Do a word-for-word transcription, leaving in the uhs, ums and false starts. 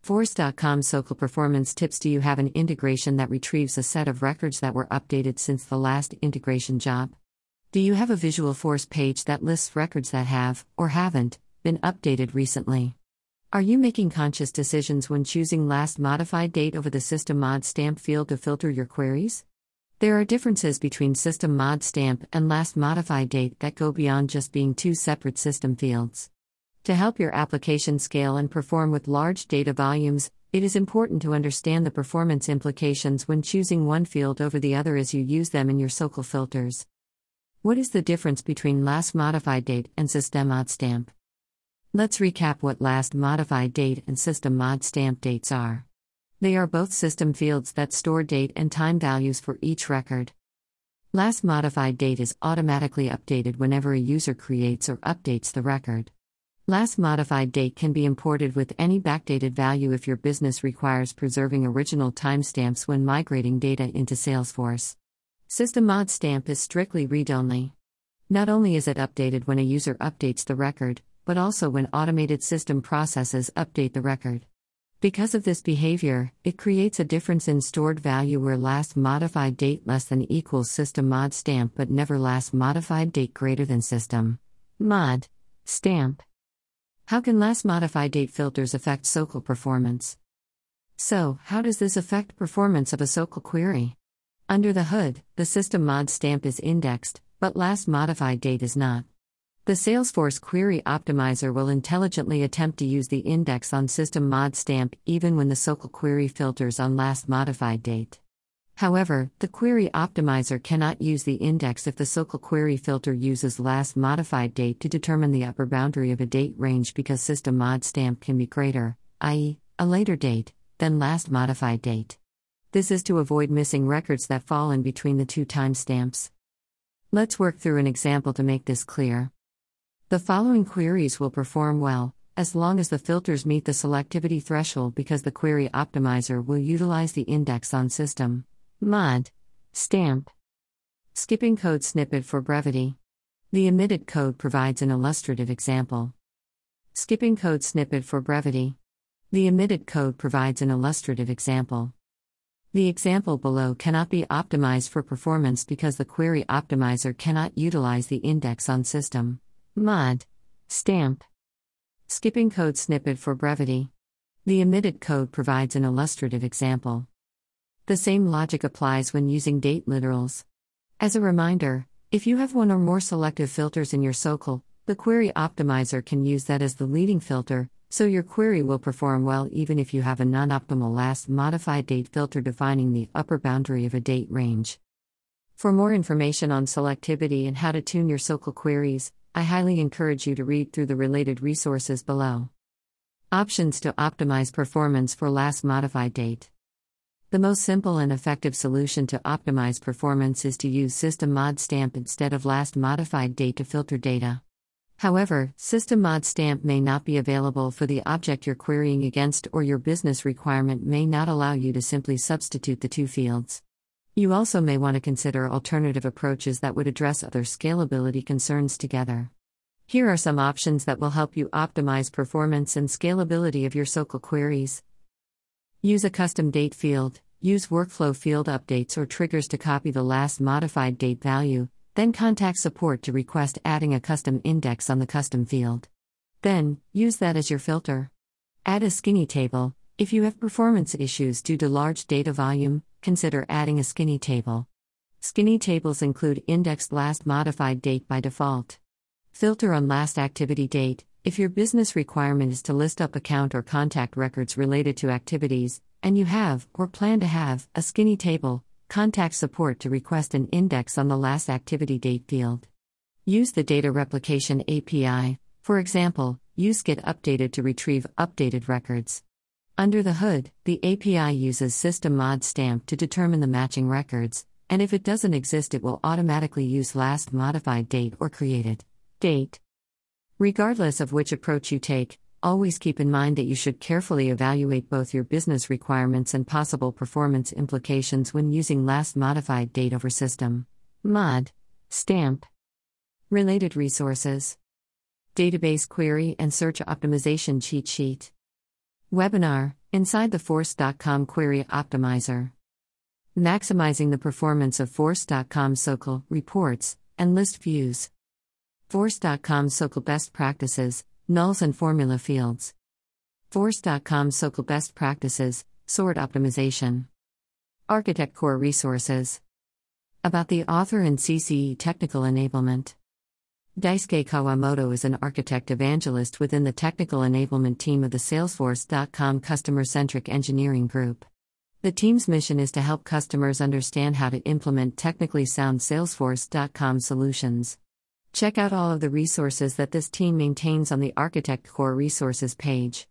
Force dot com SOQL Performance Tips. Do you have an integration that retrieves a set of records that were updated since the last integration job? Do you have a Visualforce page that lists records that have, or haven't, been updated recently? Are you making conscious decisions when choosing last modified date over the System Mod Stamp field to filter your queries? There are differences between System Mod Stamp and last modified date that go beyond just being two separate system fields. To help your application scale and perform with large data volumes, it is important to understand the performance implications when choosing one field over the other as you use them in your SOQL filters. What is the difference between last modified date and System Mod Stamp? Let's recap what last modified date and System Mod Stamp dates are. They are both system fields that store date and time values for each record. Last modified date is automatically updated whenever a user creates or updates the record. Last modified date can be imported with any backdated value if your business requires preserving original timestamps when migrating data into Salesforce. System Mod Stamp is strictly read-only. Not only is it updated when a user updates the record, but also when automated system processes update the record. Because of this behavior, it creates a difference in stored value where last modified date less than equals System Mod Stamp but never last modified date greater than System Mod Stamp. How can last modified date filters affect SOQL performance? So, how does this affect performance of a SOQL query? Under the hood, the System Mod Stamp is indexed, but last modified date is not. The Salesforce Query Optimizer will intelligently attempt to use the index on System Mod Stamp even when the SOQL query filters on last modified date. However, the Query Optimizer cannot use the index if the SOQL query filter uses last modified date to determine the upper boundary of a date range because System Mod Stamp can be greater, that is, a later date, than last modified date. This is to avoid missing records that fall in between the two timestamps. Let's work through an example to make this clear. The following queries will perform well, as long as the filters meet the selectivity threshold because the Query Optimizer will utilize the index on System Mod Stamp. Skipping code snippet for brevity. The omitted code provides an illustrative example. Skipping code snippet for brevity. The omitted code provides an illustrative example. The example below cannot be optimized for performance because the Query Optimizer cannot utilize the index on System Mod Stamp. Skipping code snippet for brevity. The omitted code provides an illustrative example. The same logic applies when using date literals. As a reminder, if you have one or more selective filters in your SOQL, the Query Optimizer can use that as the leading filter, so your query will perform well even if you have a non-optimal last modified date filter defining the upper boundary of a date range. For more information on selectivity and how to tune your SOQL queries, I highly encourage you to read through the related resources below. Options to optimize performance for last modified date. The most simple and effective solution to optimize performance is to use System Mod Stamp instead of last modified date to filter data. However, System Mod Stamp may not be available for the object you're querying against, or your business requirement may not allow you to simply substitute the two fields. You also may want to consider alternative approaches that would address other scalability concerns together. Here are some options that will help you optimize performance and scalability of your SOQL queries. Use a custom date field. Use workflow field updates or triggers to copy the last modified date value, then contact support to request adding a custom index on the custom field. Then, use that as your filter. Add a skinny table. If you have performance issues due to large data volume, consider adding a skinny table. Skinny tables include indexed last modified date by default. Filter on last activity date. If your business requirement is to list up account or contact records related to activities, and you have, or plan to have, a skinny table, contact support to request an index on the last activity date field. Use the Data Replication A P I, for example, use Get Updated to retrieve updated records. Under the hood, the A P I uses System Mod Stamp to determine the matching records, and if it doesn't exist, it will automatically use last modified date or created date. Regardless of which approach you take, always keep in mind that you should carefully evaluate both your business requirements and possible performance implications when using last modified date over System Mod Stamp. Related resources. Database Query and Search Optimization Cheat Sheet. Webinar, Inside the Force dot com Query Optimizer. Maximizing the performance of Force dot com S O C L reports and list views. Force dot com S O C L Best Practices, Nulls and Formula Fields. Force dot com S O C L Best Practices, Sort Optimization. Architect Core Resources. About the author and C C E Technical Enablement. Daisuke Kawamoto is an architect evangelist within the technical enablement team of the Salesforce dot com Customer-Centric Engineering Group. The team's mission is to help customers understand how to implement technically sound Salesforce dot com solutions. Check out all of the resources that this team maintains on the Architect Core Resources page.